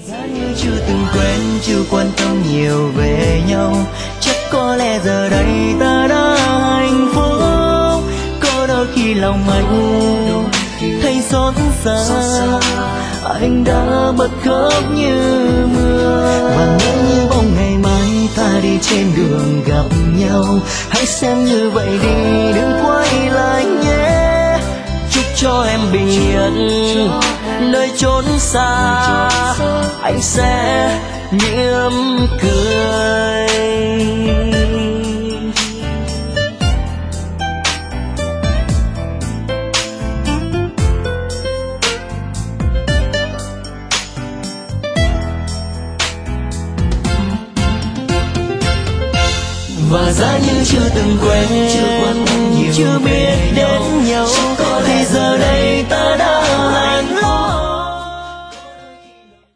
giá như chưa từng quen, chưa quan tâm nhiều về nhau, chắc có lẽ giờ đây ta đã hạnh phúc. Có đôi khi lòng anh thấy xót xa, anh đã bật khóc như mưa. Và nếu như bóng ngày mai ta đi trên đường gặp nhau, hãy xem như vậy đi, đừng quay lại nhé. Chúc cho em bình yên nơi chốn xa, anh sẽ mỉm cười. Và giá như chưa từng quen, chưa biết đến nhau, thì giờ đây ta đã